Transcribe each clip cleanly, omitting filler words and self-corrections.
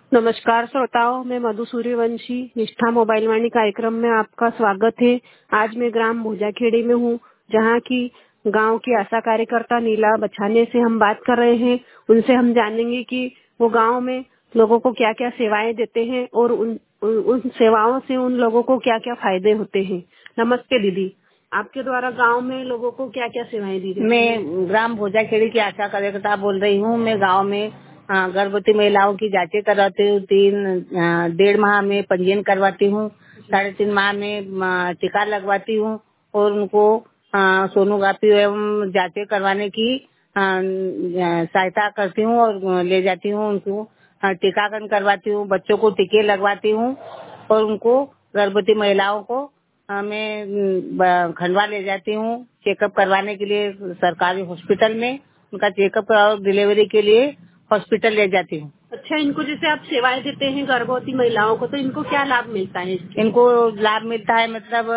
नमस्कार श्रोताओं, मैं मधु सूर्यवंशी। निष्ठा मोबाइल वाणी कार्यक्रम में आपका स्वागत है। आज मैं ग्राम भोजाखेड़ी में हूँ, जहाँ की गांव की आशा कार्यकर्ता नीला बछाने से हम बात कर रहे हैं। उनसे हम जानेंगे कि वो गांव में लोगों को क्या क्या सेवाएं देते हैं और उन सेवाओं से उन लोगों को क्या क्या फायदे होते हैं। नमस्ते दीदी, आपके द्वारा गांव में लोगों को क्या क्या सेवाएं दी जाती हैं? मैं ग्राम भोजाखेड़ी की आशा कार्यकर्ता बोल रही हूँ। मैं गांव में गर्भवती महिलाओं की जांचें करवाती हूँ। 1.5 माह में पंजीयन करवाती हूँ। 3.5 माह में टीका लगवाती हूँ और उनको सोनोग्राफी एवं जांचें करवाने की सहायता करती हूँ और ले जाती हूँ। उनको टीकाकरण करवाती हूँ, बच्चों को टीके लगवाती हूँ और उनको गर्भवती महिलाओं को मैं खंडवा ले जाती हूँ चेकअप करवाने के लिए। सरकारी हॉस्पिटल में उनका चेकअप और डिलीवरी के लिए हॉस्पिटल ले जाती हूँ। अच्छा, इनको जैसे आप सेवाएं देते हैं गर्भवती महिलाओं को, तो इनको क्या लाभ मिलता है इसके? इनको लाभ मिलता है मतलब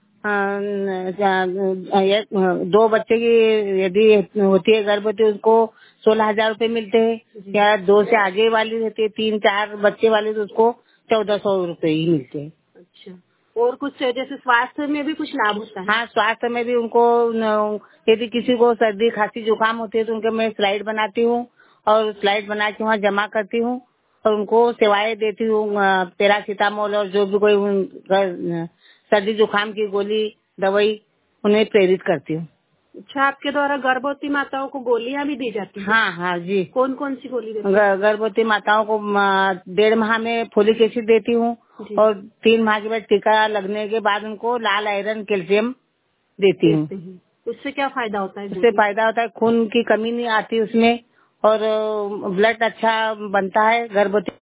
2 बच्चे की यदि होती है गर्भवती उसको 16,000 रूपये मिलते हैं। या 2 से आगे वाली रहती है, 3-4 बच्चे वाली तो उसको 1,400 रूपये ही मिलते हैं। अच्छा, और कुछ जैसे स्वास्थ्य में भी कुछ लाभ होता है? हाँ, स्वास्थ्य में भी उनको यदि किसी को सर्दी खांसी जुकाम होती है तो उनके मैं स्लाइड बनाती हूँ और स्लाइड बना के वहाँ जमा करती हूँ और उनको सेवाएं देती हूँ। पैरासीटामोल और जो भी कोई सर्दी जुकाम की गोली दवाई उन्हें प्रेरित करती हूँ। अच्छा, आपके द्वारा गर्भवती माताओं को गोलियां भी दी जाती हैं? हाँ हाँ जी। कौन कौन सी गोली देती हैं? गर्भवती माताओं को 1.5 माह में फोलिक एसिड देती हूँ और 3 माह के बाद टीका लगने के बाद उनको लाल आयरन कैल्शियम देती हूँ। उससे क्या फायदा होता है? उससे फायदा होता है, खून की कमी नहीं आती उसमें और ब्लड अच्छा बनता है गर्भवती